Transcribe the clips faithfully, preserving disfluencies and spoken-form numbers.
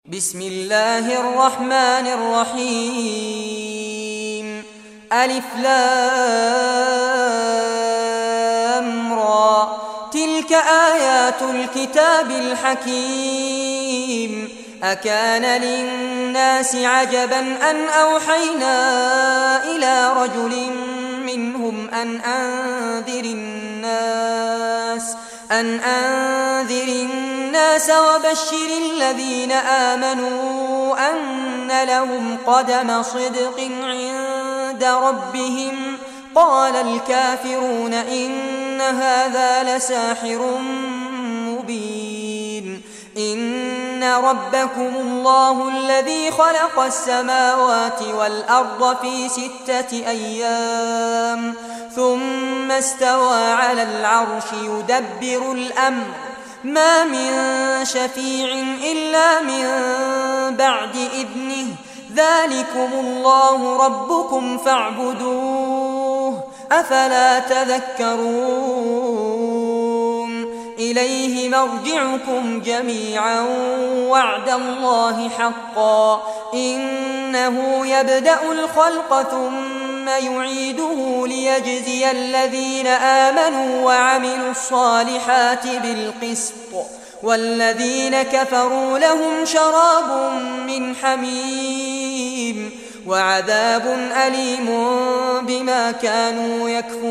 بسم الله الرحمن الرحيم. ألف لام را، تلك آيات الكتاب الحكيم. أكان للناس عجبا أن أوحينا إلى رجل منهم أن أنذر الناس أن أنذر الناس وبشر الذين آمنوا أن لهم قدم صدق عند ربهم. قال الكافرون إن هذا لساحر مبين. إن ربكم الله الذي خلق السماوات والأرض في ستة أيام ثم استوى على العرش يدبر الأمر، ما من شفيع إلا من بعد إذنه، ذلكم الله ربكم فاعبدوه، أفلا تذكرون. إليه مرجعكم جميعا وعد الله حقا، إنه يبدأ الخلق ثم يعيده ليجزي الذين آمنوا وعملوا الصالحات بالقسط، والذين كفروا لهم شراب من حميم وعذاب أليم بما كانوا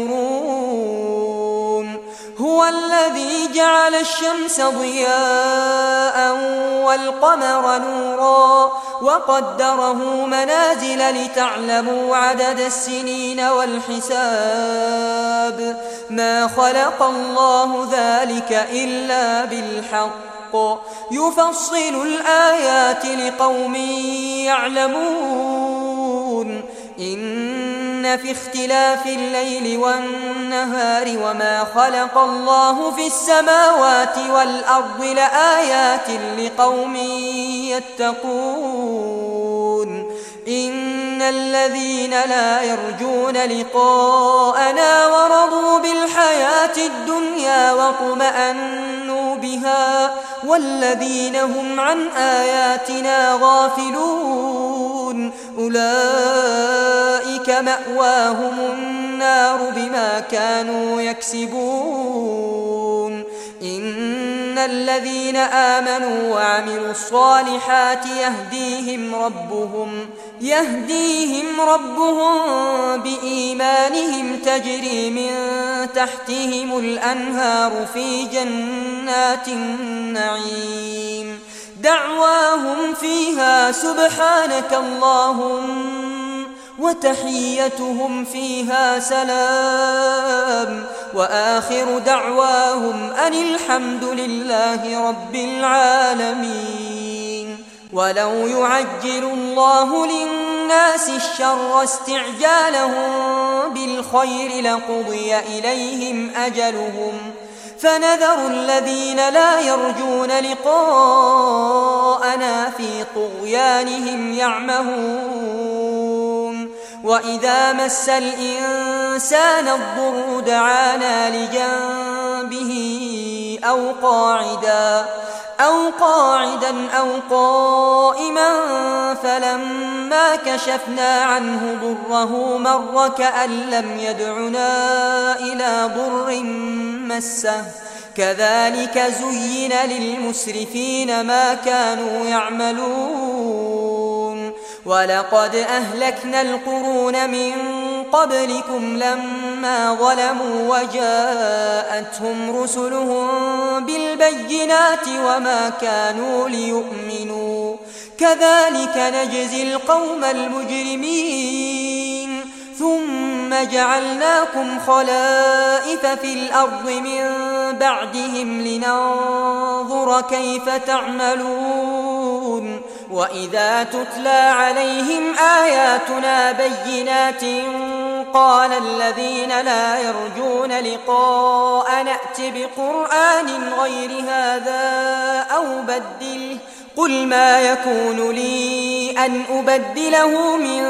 يكفرون. هو الذي جعل الشمس ضياء والقمر نورا وقدره منازل لتعلموا عدد السنين والحساب، ما خلق الله ذلك إلا بالحق، يفصل الآيات لقوم يعلمون. إن في اختلاف الليل والنهار وما خلق الله في السماوات والأرض لآيات لقوم يتقون. إن الذين لا يرجون لقاءنا ورضوا بالحياة الدنيا واطمأنوا بها والذين هم عن آياتنا غافلون أولئك مأواهم النار بما كانوا يكسبون. إن الذين آمنوا وعملوا الصالحات يهديهم ربهم يهديهم ربهم بإيمانهم تجري من تحتهم الأنهار في جنات النعيم، دعواهم فيها سبحانك اللهم وتحيتهم فيها سلام، وآخر دعواهم أن الحمد لله رب العالمين. ولو يعجل الله للناس الشر استعجالهم بالخير لقضي إليهم أجلهم، فنذر الذين لا يرجون لقاءنا في طغيانهم يعمهون. وإذا مس الإنسان الضر دعانا لجنبه أو قاعدا أو قاعدا أو قائما فلما كشفنا عنه ضره مر كأن لم يدعنا إلى ضر مسه، كذلك زين للمسرفين ما كانوا يعملون. ولقد أهلكنا القرون من قبلكم لما ظلموا وجاءتهم رسلهم بالبينات وما كانوا ليؤمنوا، كذلك نجزي القوم المجرمين. ثم جعلناكم خلائف في الأرض من بعدهم لننظر كيف تعملون. وإذا تتلى عليهم آياتنا بينات قال الذين لا يرجون لقاء نأت بقرآن غير هذا أو بدله، قل ما يكون لي أن أبدله من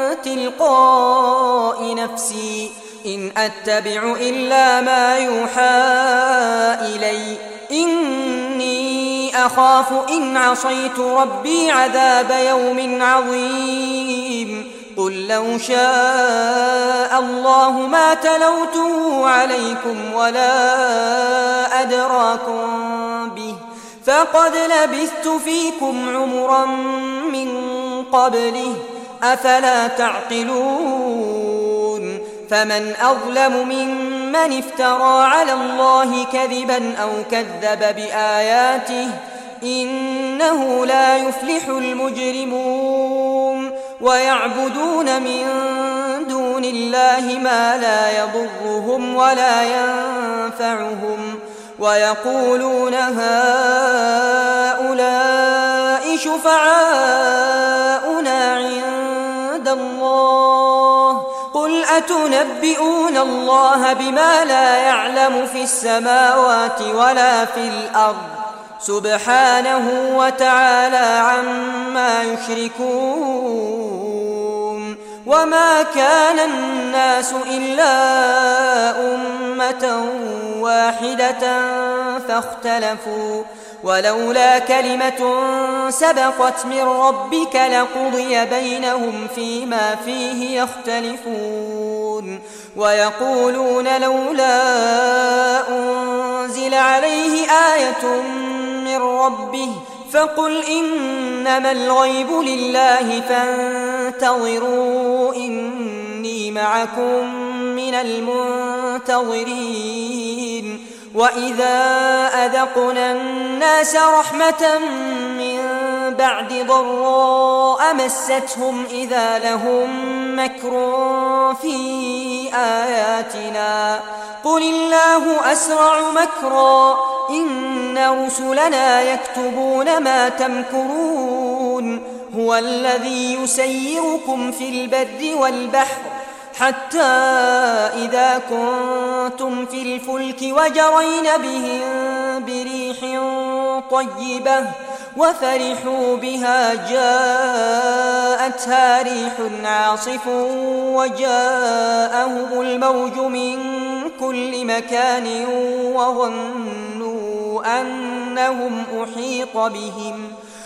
تلقاء نفسي، إن أتبع إلا ما يوحى إلي، إني أخاف إن عصيت ربي عذاب يوم عظيم قل لو شاء الله ما تلوته عليكم ولا أدراكم به فقد لبثت فيكم عمرا من قبله أفلا تعقلون فمن أظلم ممن افترى على الله كذبا أو كذب بآياته إنه لا يفلح المجرمون ويعبدون من دون الله ما لا يضرهم ولا ينفعهم ويقولون هؤلاء شفعاؤنا عند الله قل أتنبئون الله بما لا يعلم في السماوات ولا في الأرض سبحانه وتعالى عما يشركون وما كان الناس إلا أمة واحدة فاختلفوا ولولا كلمة سبقت من ربك لقضي بينهم فيما فيه يختلفون ويقولون لولا أنزل عليه آية من ربه فقل إنما الغيب لله فانتظروا إني معكم من المنتظرين وإذا أذقنا الناس رحمة من بعد ضراء مستهم إذا لهم مكر في آياتنا قل الله أسرع مكرا إن رسلنا يكتبون ما تمكرون هو الذي يسيركم في البر والبحر حتى إذا كنتم في الفلك وجرين بهم بريح طيبة وفرحوا بها جاءتها ريح عاصف وجاءهم الموج من كل مكان وظنوا أنهم أحيط بهم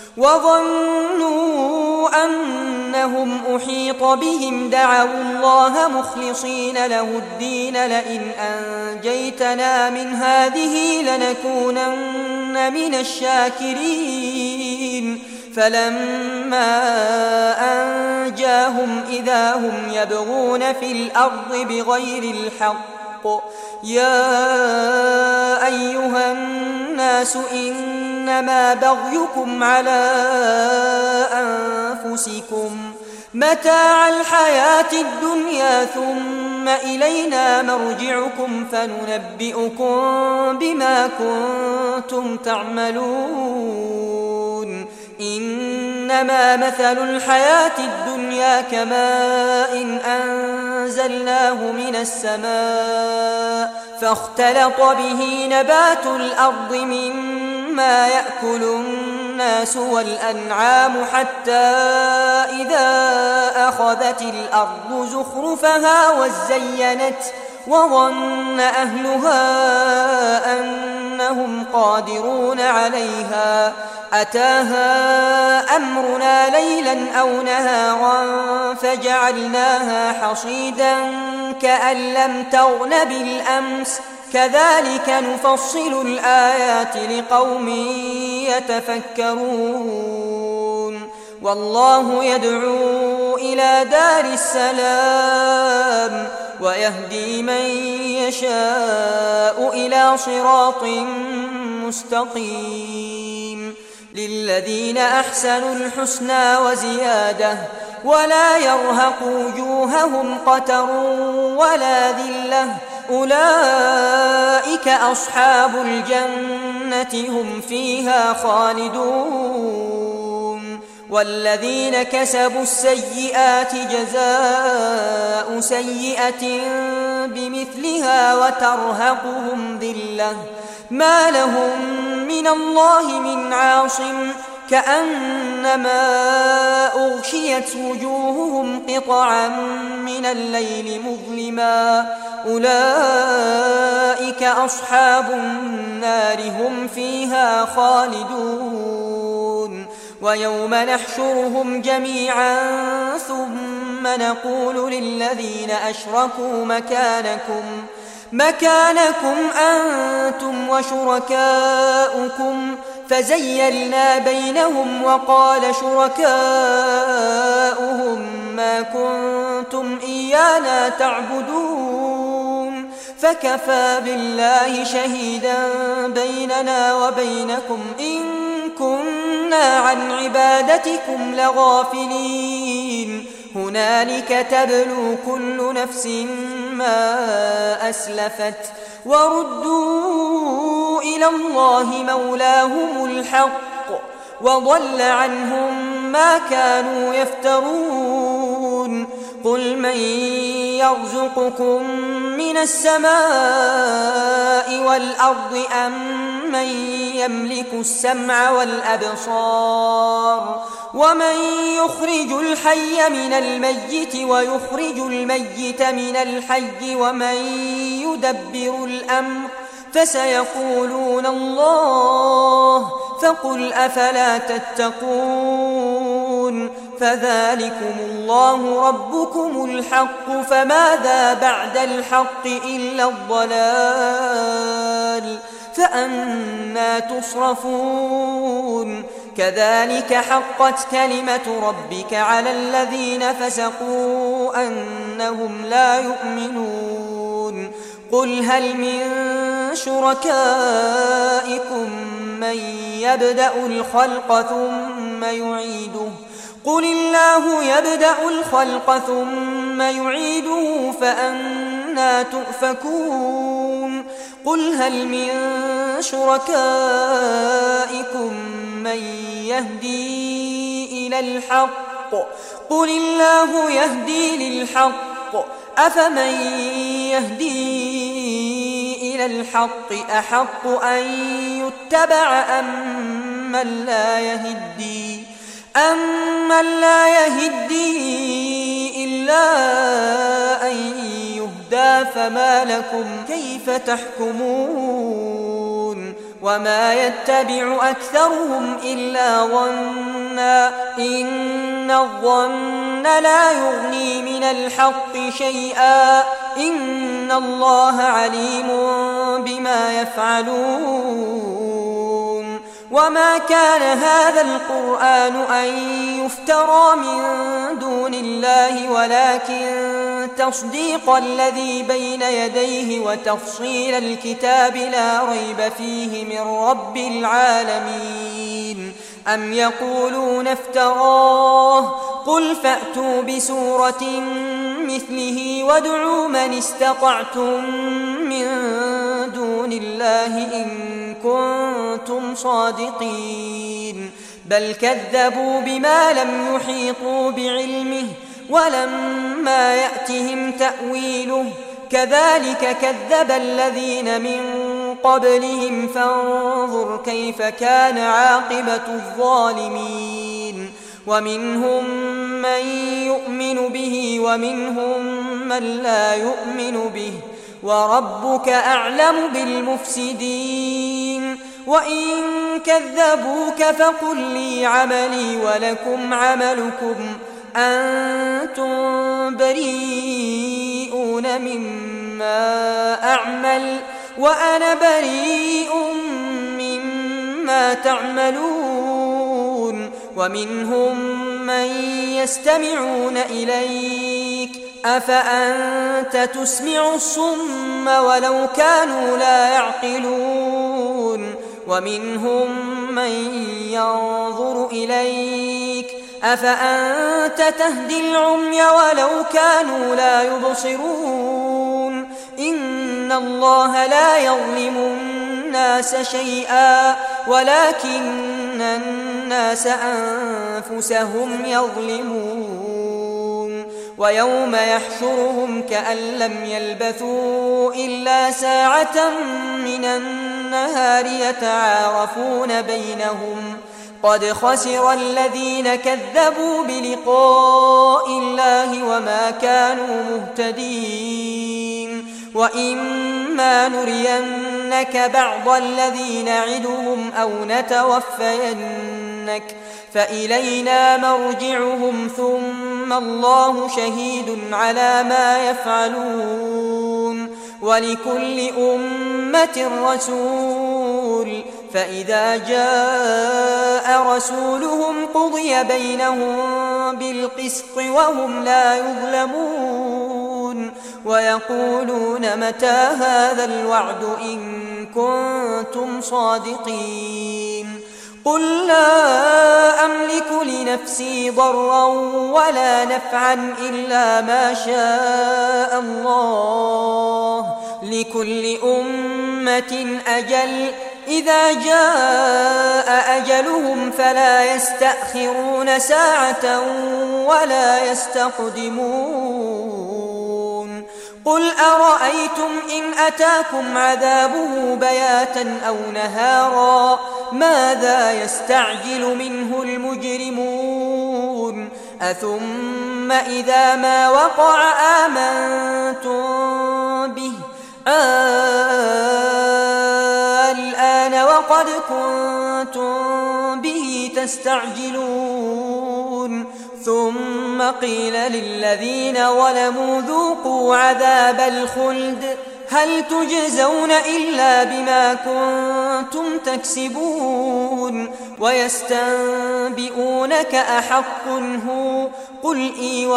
وظنوا أنهم أحيط بهم دعوا الله مخلصين له الدين لئن أنجيتنا من هذه لنكونن من الشاكرين فلما أنجاهم إذا هم يبغون في الأرض بغير الحق يا أيها الناس إنما بغيكم على أنفسكم متاع الحياة الدنيا ثم إلينا مرجعكم فننبئكم بما كنتم تعملون إنما مثل الحياة الدنيا كماء أنزلناه من السماء فاختلط به نبات الأرض مما يأكل الناس والأنعام حتى إذا أخذت الأرض زخرفها وزينت وظن أهلها أنهم قادرون عليها أتاها أمرنا ليلا أو نهارا فجعلناها حصيدا كأن لم تغن بالأمس كذلك نفصل الآيات لقوم يتفكرون والله يدعو إلى دار السلام ويهدي من يشاء إلى صراط مستقيم للذين أحسنوا الحسنى وزيادة ولا يرهق وجوههم قتر ولا ذلة أولئك أصحاب الجنة هم فيها خالدون والذين كسبوا السيئات جزاء سيئة بمثلها وترهقهم ذلة ما لهم من الله من عاصم كأنما أغشيت وجوههم قطعا من الليل مظلما أولئك أصحاب النار هم فيها خالدون ويوم نحشرهم جميعا ثم نقول للذين أشركوا مكانكم مكانكم أنتم وشركاؤكم فزيلنا بينهم وقال شركاؤهم ما كنتم إيانا تعبدون فكفى بالله شهيدا بيننا وبينكم إن كنا عن عبادتكم لغافلين هنالك تبلو كل نفس ما أسلفت وردوا إلى الله مولاهم الحق وضل عنهم ما كانوا يفترون قل من يرزقكم من السماء والأرض أم من يملك السمع والأبصار ومن يخرج الحي من الميت ويخرج الميت من الحي ومن يدبر الأمر فسيقولون الله فقل أفلا تتقون فذلكم الله ربكم الحق فماذا بعد الحق إلا الضلال فأنى تصرفون كذلك حقت كلمة ربك على الذين فسقوا أنهم لا يؤمنون قل هل من شركائكم من يبدأ الخلق ثم يعيده قل الله يبدأ الخلق ثم يعيده فأنى تؤفكون قل هل من شركائكم من يهدي إلى الحق قل الله يهدي للحق أفمن يهدي إلى الحق أحق أن يتبع أم من لا يهدي أمن لا يهدي إلا أن يهدى فما لكم كيف تحكمون وما يتبع أكثرهم إلا ظنا إن الظن لا يغني من الحق شيئا إن الله عليم بما يفعلون وما كان هذا القرآن أن يفترى من دون الله ولكن تصديق الذي بين يديه وتفصيل الكتاب لا ريب فيه من رب العالمين أم يقولون افتراه قل فأتوا بسورة مثله وادعوا من استطعتم من دون الله إن كنتم صادقين بل كذبوا بما لم يحيطوا بعلمه ولما يأتهم تأويله كذلك كذب الذين من قبلهم فانظر كيف كان عاقبة الظالمين ومنهم من يؤمن به ومنهم من لا يؤمن به وربك أعلم بالمفسدين وإن كذبوك فقل لي عملي ولكم عملكم أنتم بريئون مما أعمل وأنا بريء مما تعملون ومنهم من يستمعون إليك أفأنت تسمع الصم ولو كانوا لا يعقلون ومنهم من ينظر إليك أفأنت تهدي العمي ولو كانوا لا يبصرون إن الله لا يظلم الناس شيئا ولكن الناس أنفسهم يظلمون ويوم يحشرهم كأن لم يلبثوا إلا ساعة من النهار يتعارفون بينهم قد خسر الذين كذبوا بلقاء الله وما كانوا مهتدين وإما نرينك بعض الذي نعدهم أو نتوفينك فإلينا مرجعهم ثم الله شهيد على ما يفعلون ولكل أمة رسول فإذا جاء رسولهم قضي بينهم بالقسط وهم لا يظلمون ويقولون متى هذا الوعد إن كنتم صادقين قل لا أملك لنفسي ضرا ولا نفعا إلا ما شاء الله لكل أمة أجل إذا جاء أجلهم فلا يستأخرون ساعة ولا يستقدمون قل أرأيتم إن أتاكم عذابه بياتا أو نهارا ماذا يستعجل منه المجرمون أثم إذا ما وقع آمنتم به الآن وقد كنتم به تستعجلون ثم قيل للذين ظلموا ذوقوا عذاب الخلد هل تجزون إلا بما كنتم تكسبون ويستنبئونك أحق هو قل إي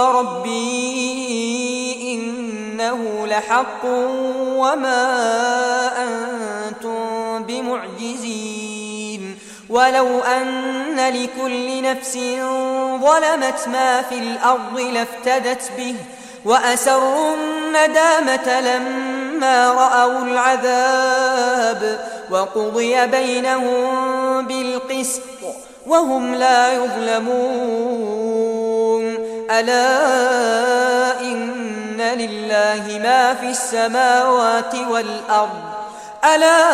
وربي إنه لحق وما أنتم بمعجزين ولو أن لكل نفس ظلمت ما في الأرض لافتدت به وأسروا الندامة لما رأوا العذاب وقضي بينهم بالقسط وهم لا يظلمون ألا إن لله ما في السماوات والأرض ألا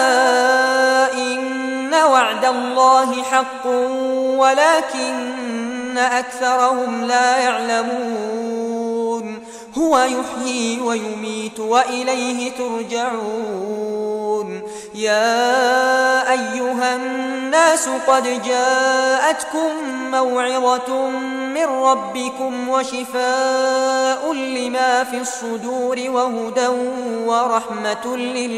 إن وعد الله حق ولكن أكثرهم لا يعلمون هو يحيي ويميت وإليه ترجعون يا أيها الناس قد جاءتكم موعظة من ربكم وشفاء لما في الصدور وهدى ورحمة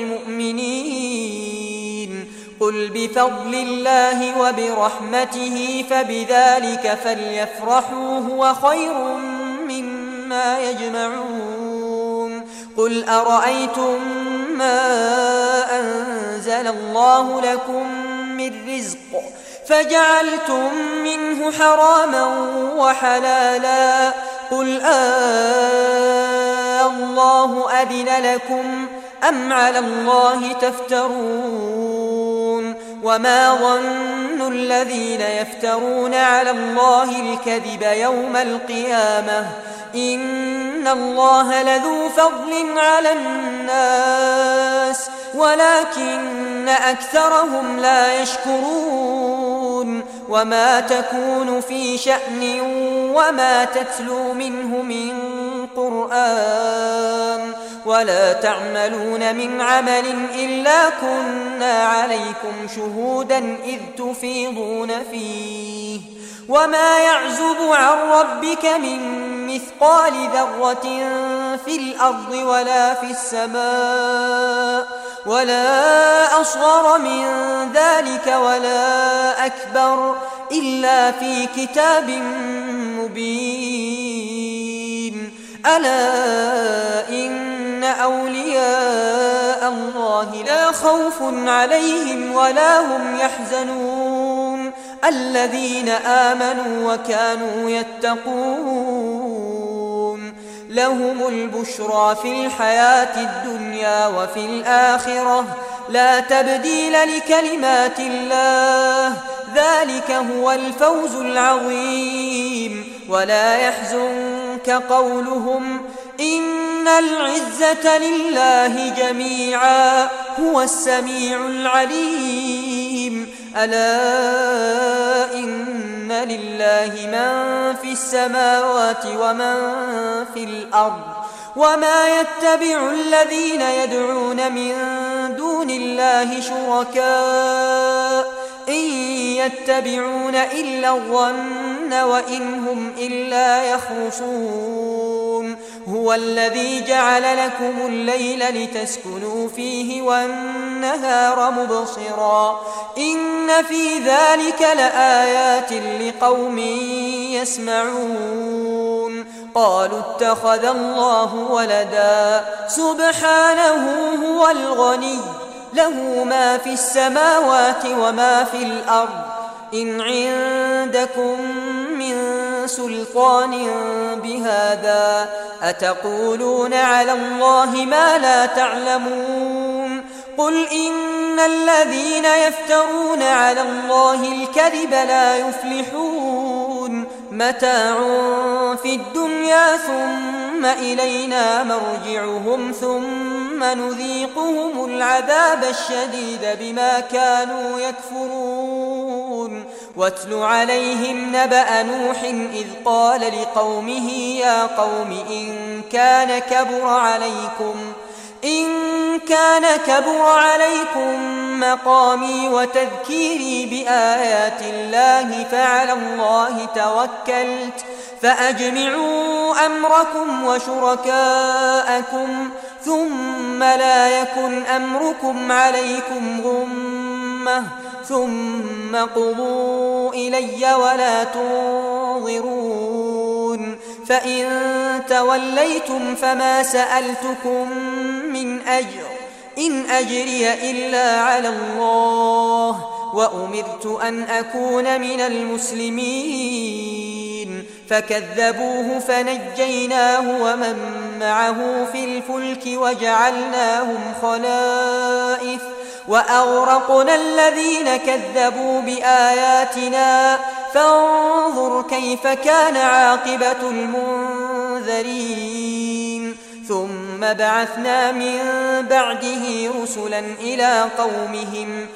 للمؤمنين قل بفضل الله وبرحمته فبذلك فليفرحوا هو خير مما يجمعون قل أرأيتم ما أنزل الله لكم من رزق فجعلتم منه حراما وحلالا قل آه الله أذن لكم أم على الله تفترون وما ظن الذين يفترون على الله الكذب يوم القيامة إن الله لذو فضل على الناس ولكن أكثرهم لا يشكرون وما تكون في شأن وما تتلو منه من قرآن ولا تعملون من عمل إلا كنا عليكم شهودا إذ تفيضون فيه وما يعزب عن ربك من مثقال ذرة في الأرض ولا في السماء ولا أصغر من ذلك ولا أكبر إلا في كتاب مبين ألا إن أولياء الله لا خوف عليهم ولا هم يحزنون الذين آمنوا وكانوا يتقون لهم البشرى في الحياة الدنيا وفي الآخرة لا تبديل لكلمات الله ذلك هو الفوز العظيم ولا يحزنك قولهم إن العزة لله جميعا هو السميع العليم ألا إن لله من في السماوات ومن في الأرض وما يتبع الذين يدعون من دون الله شركاء إن يتبعون إلا الظن وإن هم إلا يخرصون هو الذي جعل لكم الليل لتسكنوا فيه والنهار مبصرا إن في ذلك لآيات لقوم يسمعون قالوا اتخذ الله ولدا سبحانه هو الغني له ما في السماوات وما في الأرض إن عندكم من سلطان بهذا أتقولون على الله ما لا تعلمون قل إن الذين يفترون على الله الكذب لا يفلحون متاع في الدنيا ثم إلينا مرجعهم ثم نذيقهم العذاب الشديد بما كانوا يكفرون واتل عليهم نبأ نوح إذ قال لقومه يا قوم إن كان كبر عليكم إن كان كبر عليكم مقامي وتذكيري بآيات الله فعلى الله توكلت فأجمعوا أمركم وشركاءكم ثم لا يكن أمركم عليكم غمة ثم قضوا إلي ولا تنظرون فإن توليتم فما سألتكم من أجر إن أجري إلا على الله وأمرت أن أكون من المسلمين فكذبوه فنجيناه ومن معه في الفلك وجعلناهم خلائف وأغرقنا الذين كذبوا بآياتنا فانظر كيف كان عاقبة المنذرين ثم بعثنا من بعده رسلا إلى قومهم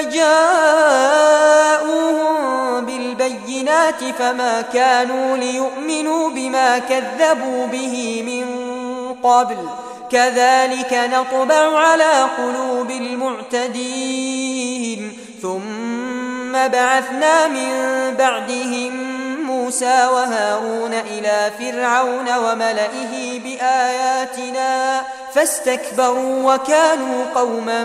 فجاءوهم بالبينات فما كانوا ليؤمنوا بما كذبوا به من قبل كذلك نطبع على قلوب المعتدين ثم بعثنا من بعدهم موسى وهارون إلى فرعون وملئه بآياتنا فاستكبروا وكانوا قوما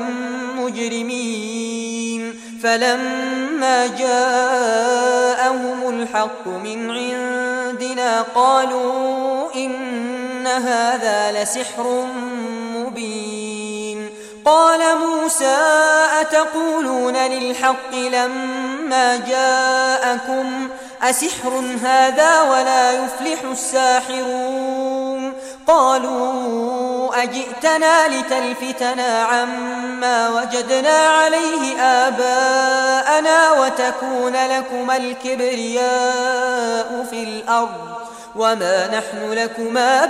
مجرمين فلما جاءهم الحق من عندنا قالوا إن هذا لسحر مبين قال موسى أتقولون للحق لما جاءكم أسحر هذا ولا يفلح الساحرون قالوا أجئتنا لتلفتنا عما وجدنا عليه آباءنا وتكون لكما الكبرياء في الأرض وما نحن لكما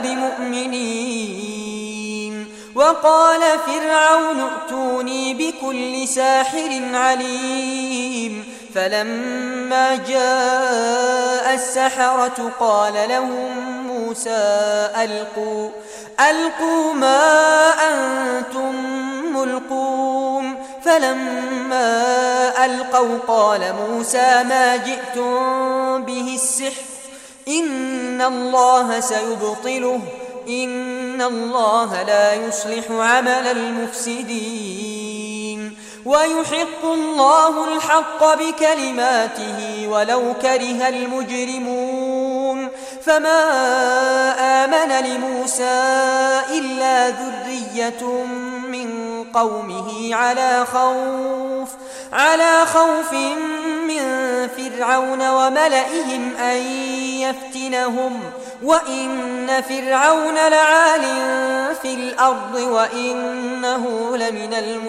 بمؤمنين وقال فرعون ائتوني بكل ساحر عليم فلما جاء السحرة قال لهم موسى ألقوا ألقوا ما أنتم ملقون فلما ألقوا قال موسى ما جئتم به السحر إن الله سيبطله إن الله لا يصلح عمل المفسدين ويحق الله الحق بكلماته ولو كره المجرمون فما آمن لموسى إلا ذرية من قومه على خوف على خوف من فرعون وملئهم أن يفتنهم وإن فرعون لعال في الأرض وإنه لمن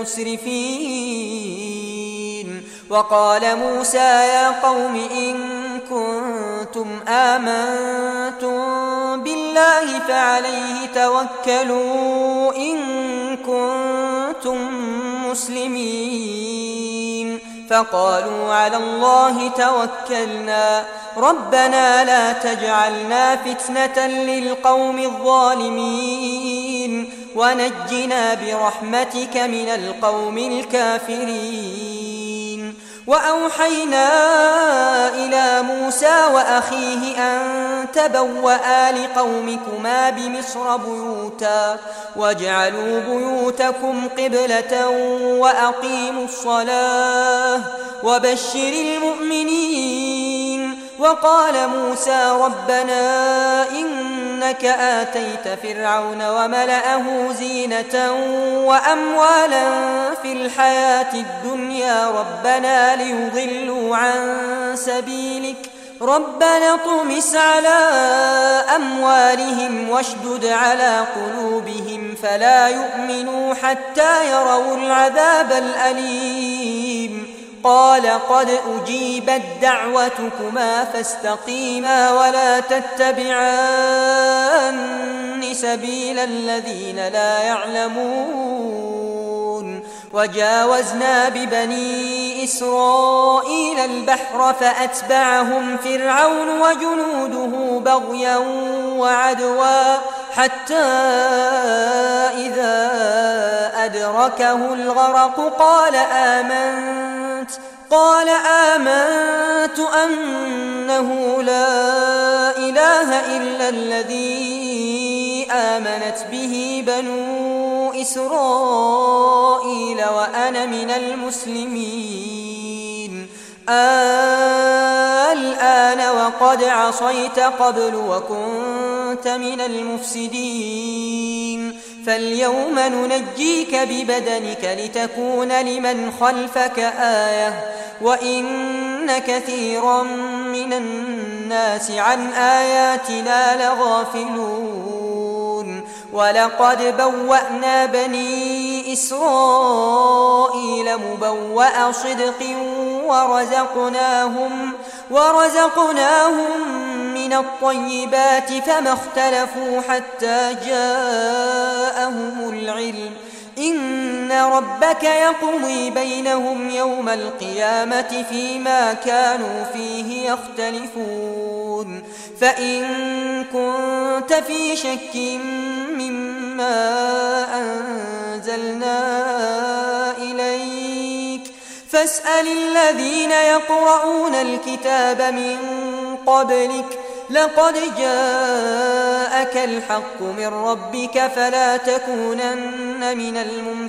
المسرفين وقال موسى يا قوم إن كنتم آمنتم بالله فعليه توكلوا إن كنتم مسلمين فقالوا على الله توكلنا ربنا لا تجعلنا فتنة للقوم الظالمين ونجنا برحمتك من القوم الكافرين. وأوحينا إلى موسى وأخيه أن تبوأ لقومكما بمصر بيوتا واجعلوا بيوتكم قبلة وأقيموا الصلاة وبشر المؤمنين. وقال موسى ربنا إنك آتيت فرعون وملأه زينة وأموالا في الحياة الدنيا ربنا ليضلوا عن سبيلك ربنا طمس على أموالهم واشدد على قلوبهم فلا يؤمنوا حتى يروا العذاب الأليم. قال قد أجيبت دعوتكما فاستقيما ولا تتبعان سبيل الذين لا يعلمون. وجاوزنا ببني إسرائيل البحر فأتبعهم فرعون وجنوده بغيا وعدوا حتى إذا أدركه الغرق قال آمنت قال آمنت أنه لا إله إلا الذي آمنت به بنو إسرائيل وأنا من المسلمين. الآن وقد عصيت قبل وكنت من المفسدين فاليوم ننجيك ببدنك لتكون لمن خلفك آية وإن كثيرا من الناس عن آياتنا لغافلون. ولقد بوأنا بني إسرائيل مبوأ صدق ورزقناهم ورزقناهم من الطيبات فما اختلفوا حتى جاءهم العلم إن ربك يقضي بينهم يوم القيامة فيما كانوا فيه يختلفون. فإن كنت في شك مما أنزلنا إليك فاسأل الذين يقرؤون الكتاب من قبلك لقد جاءك الحق من ربك فلا تكونن من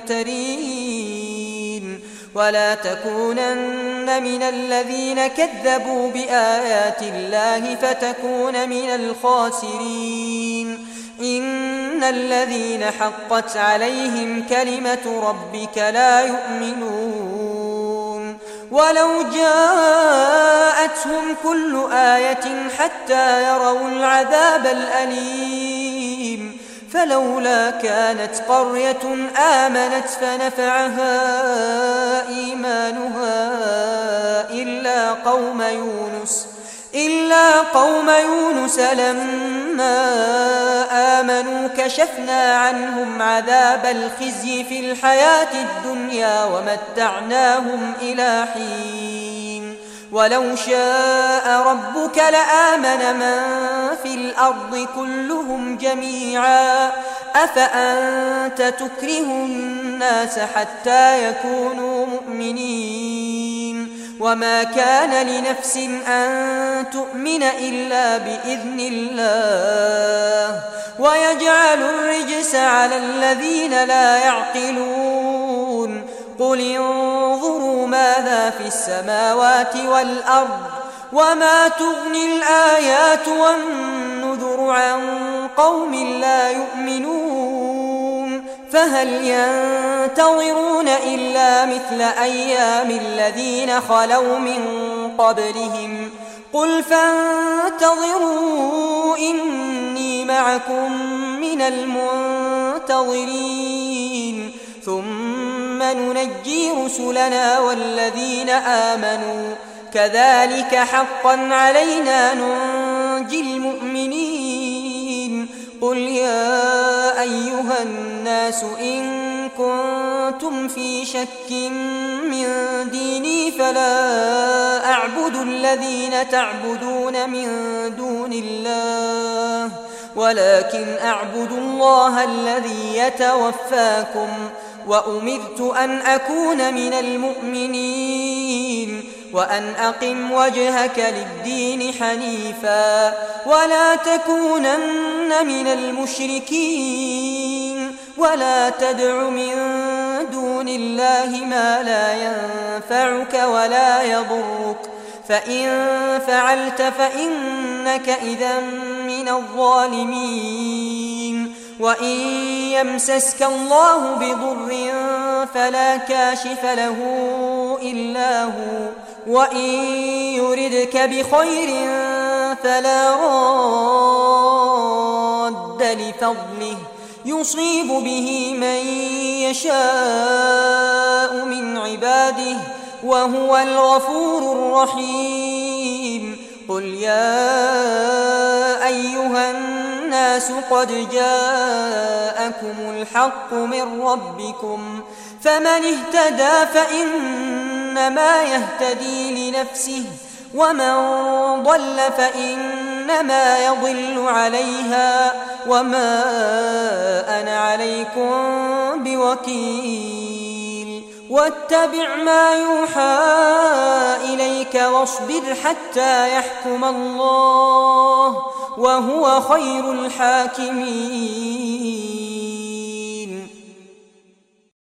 الممترين ولا تكونن من الذين كذبوا بآيات الله فتكون من الخاسرين. إن الذين حقت عليهم كلمة ربك لا يؤمنون ولو جاءتهم كل آية حتى يروا العذاب الأليم فلولا كانت قرية آمنت فنفعها إيمانها إلا قوم يونس إلا قوم يونس لما آمنوا كشفنا عنهم عذاب الخزي في الحياة الدنيا ومتعناهم إلى حين. ولو شاء ربك لآمن من في الأرض كلهم جميعا أفأنت تكره الناس حتى يكونوا مؤمنين وما كان لنفس أن تؤمن إلا بإذن الله ويجعل الرجس على الذين لا يعقلون. قل انظروا ماذا في السماوات والأرض وما تغني الآيات والنذر عن قوم لا يؤمنون فهل ينتظرون إلا مثل أيام الذين خلوا من قبلهم قل فانتظروا إني معكم من المنتظرين ثم ننجي رسلنا والذين آمنوا كذلك حقا علينا ننجي المؤمنين. قل يا أيها الناس إن كنتم في شك من ديني فلا أعبد الذين تعبدون من دون الله ولكن أعبد الله الذي يتوفاكم وأمرت أن أكون من المؤمنين وأن أقم وجهك للدين حنيفا ولا تكونن من المشركين ولا تدع من دون الله ما لا ينفعك ولا يضرك فإن فعلت فإنك إذا من الظالمين وإن يمسسك الله بضر فلا كاشف له إلا هو وإن يردك بخير فلا راد لفضله يصيب به من يشاء من عباده وهو الغفور الرحيم قل يا أيها الناس قد جاءكم الحق من ربكم فمن اهتدى فإنما يهتدي لنفسه ومن ضل فإنما يضل عليها وما أنا عليكم بوكيل واتبع ما يوحى إليك واصبر حتى يحكم الله وهو خير الحاكمين